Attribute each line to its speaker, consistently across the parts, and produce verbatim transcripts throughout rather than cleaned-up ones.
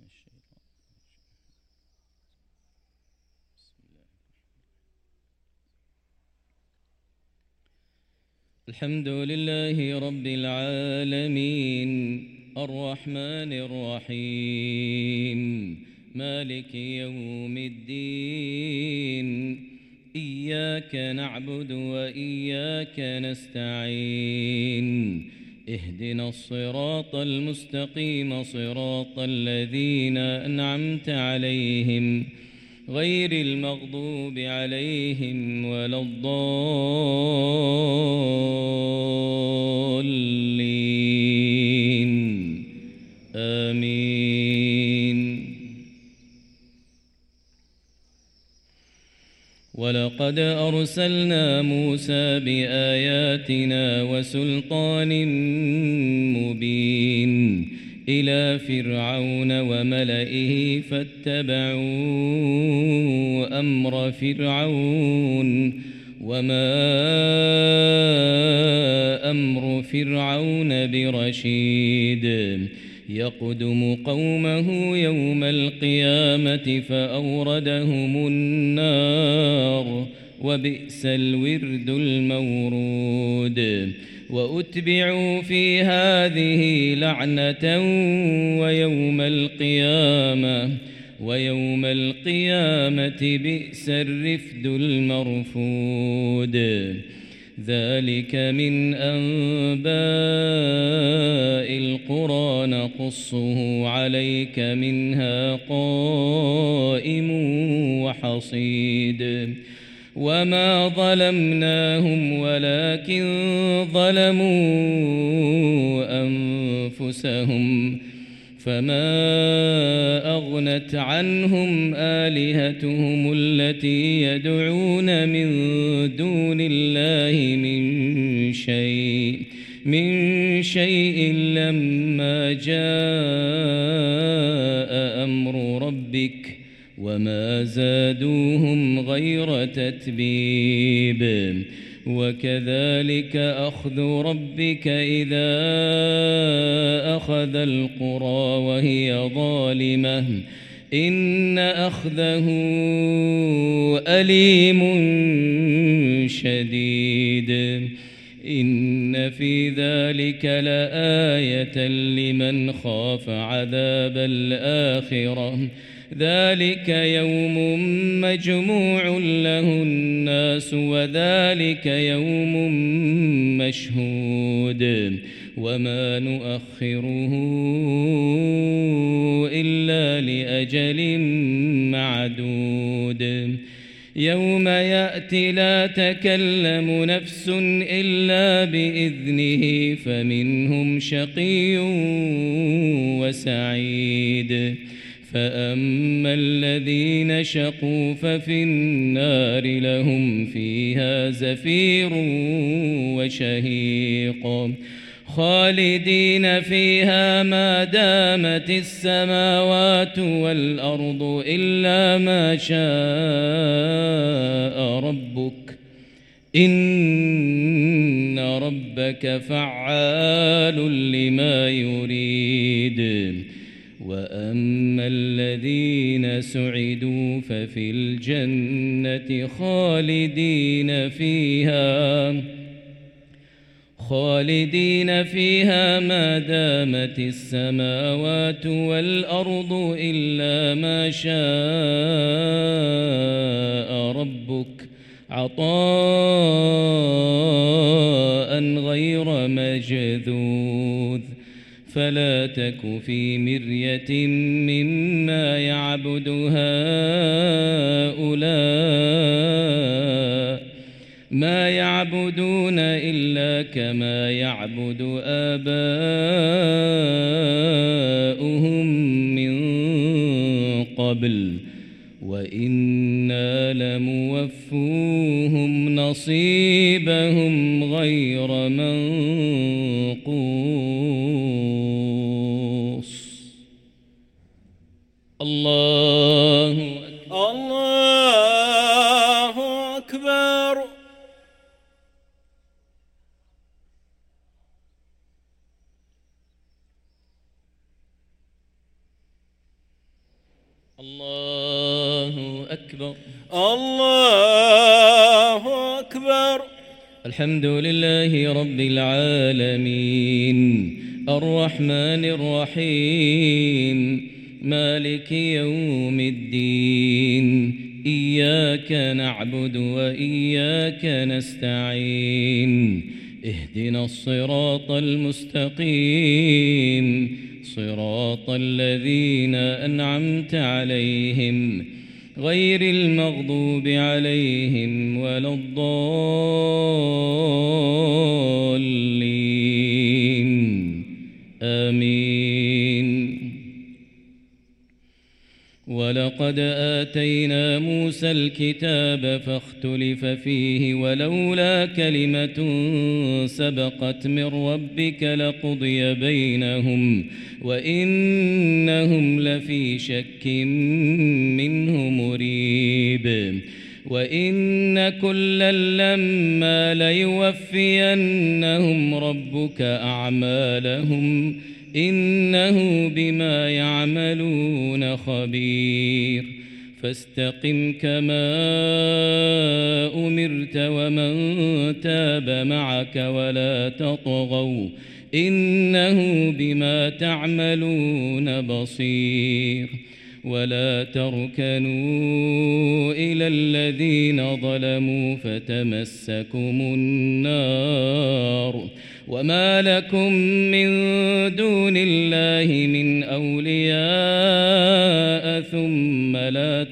Speaker 1: الشيطان. بسم الله. الحمد لله رب العالمين الرحمن الرحيم مالك يوم الدين إياك نعبد وإياك نستعين اهدنا الصراط المستقيم صراط الذين أنعمت عليهم غير المغضوب عليهم ولا الضالين آمين. ولقد أرسلنا موسى بآياتنا وسلطان مبين إلى فرعون وملئه فاتبعوا أمر فرعون وما أمر فرعون برشيد يقدم قومه يوم القيامة فأوردهم النار وبئس الورد المورود وأتبعوا في هذه لعنة ويوم القيامة ويوم القيامة بئس الرفد المرفود. ذلك من أنباء القرى نقصه عليك منها قائم وحصيد وما ظلمناهم ولكن ظلموا أنفسهم فما أغنت عنهم آلهتهم التي يدعون من دون الله من شيء من شيء لما جاء أمر ربك وما زادوهم غير تتبيب. وكذلك أخذ ربك إذا أخذ القرى وهي ظالمة إن أخذه أليم شديد. إن في ذلك لآية لمن خاف عذاب الآخرة ذلك يوم مجموع له الناس وذلك يوم مشهود وما نؤخره إلا لأجل معدود. يوم يأتي لا تكلم نفس إلا بإذنه فمنهم شقي وسعيد. فأما الذين شقوا ففي النار لهم فيها زفير وشهيق خالدين فيها ما دامت السماوات والأرض إلا ما شاء ربك إن ربك فعال لما يريد. وأما الذين سعدوا ففي الجنة خالدين فيها خالدين فيها ما دامت السماوات والأرض إلا ما شاء ربك عطاء غير مجذوذ. فلا تك في مرية مما يعبد هؤلاء ما يعبدون إلا كما يعبد آباؤهم من قبل وإنا لموفوهم نصيبهم غير منقوص. الله أكبر.
Speaker 2: الله أكبر.
Speaker 1: الله أكبر.
Speaker 2: الله أكبر.
Speaker 1: الحمد لله رب العالمين الرحمن الرحيم مالك يوم الدين إياك نعبد وإياك نستعين اهدنا الصراط المستقيم صراط الذين أنعمت عليهم غير المغضوب عليهم ولا الضالين آمين. ولقد آتينا موسى الكتاب فاختلف فيه ولولا كلمة سبقت من ربك لقضي بينهم وإنهم لفي شك منه مريب. وإن كلا لما ليوفينهم ربك أعمالهم إنه بما يعملون خبير. فاستقم كما أمرت ومن تاب معك ولا تطغوا إنه بما تعملون بصير. ولا تركنوا إلى الذين ظلموا فتمسكم النار وما لكم من دون الله من أولياء ثم لا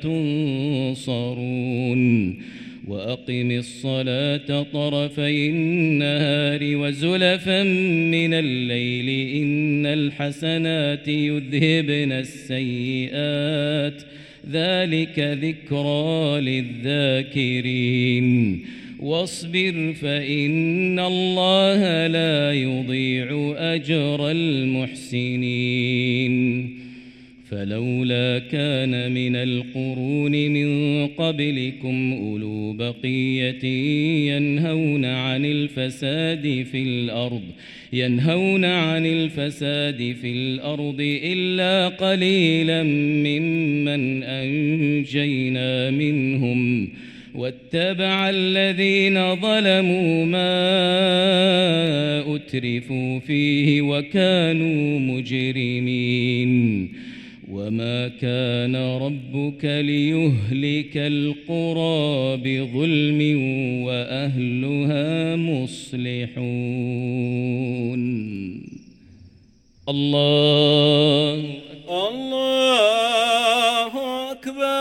Speaker 1: تنصرون. وأقم الصلاة طرفي النهار وزلفا من الليل إن الحسنات يذهبن السيئات ذلك ذكرى للذاكرين. واصبر فإن الله لا يضيع أجر المحسنين. فلولا كان من القرون من قبلكم أولو بقية ينهون عن الفساد في الأرض ينهون عن الفساد في الأرض إلا قليلا ممن أنجينا منهم واتبع الذين ظلموا ما أترفوا فيه وكانوا مجرمين. وما كان ربك ليهلك القرى بظلم وأهلها مصلحون. الله
Speaker 2: الله أكبر.